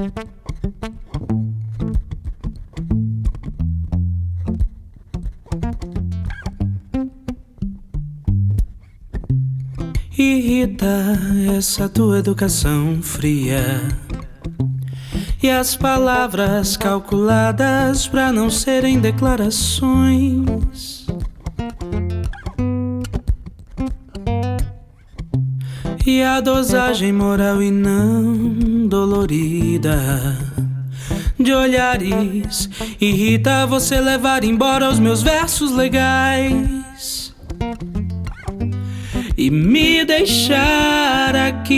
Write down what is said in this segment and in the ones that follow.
Irrita essa tua educação fria e as palavras calculadas pra não serem declarações. E a dosagem moral e não dolorida de olhares irrita você levar embora os meus versos legais e me deixar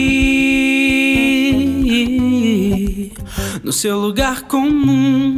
aqui no seu lugar comum.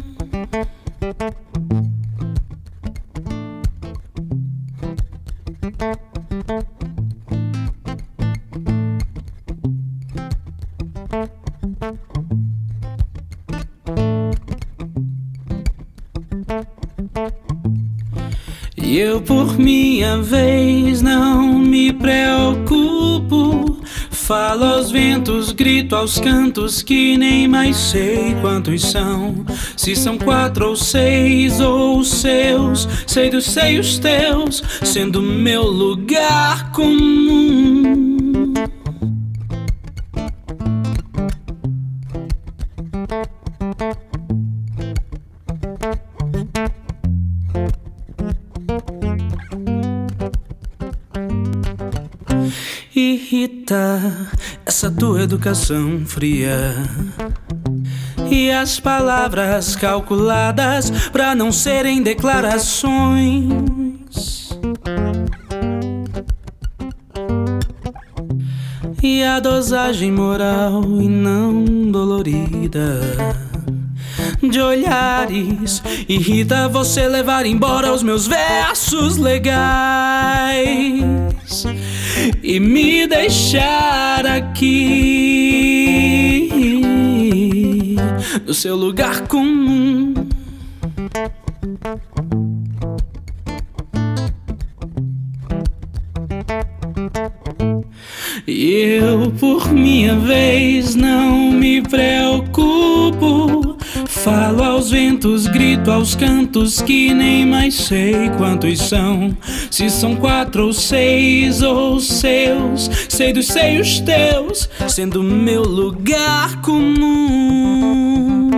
E eu, por minha vez, não me preocupo. Falo aos ventos, grito aos cantos que nem mais sei quantos são. Se são 4 ou 6 ou os seus, sei dos seios teus, sendo meu lugar comum. Irrita essa tua educação fria e as palavras calculadas pra não serem declarações. E a dosagem moral e não dolorida de olhares irrita você levar embora os meus versos legais e me deixar aqui no seu lugar comum. E eu, por minha vez, não me preocupo. Falo aos ventos, grito aos cantos que nem mais sei quantos são. Se são 4 ou 6 ou os seus, sei dos seios teus, sendo meu lugar comum.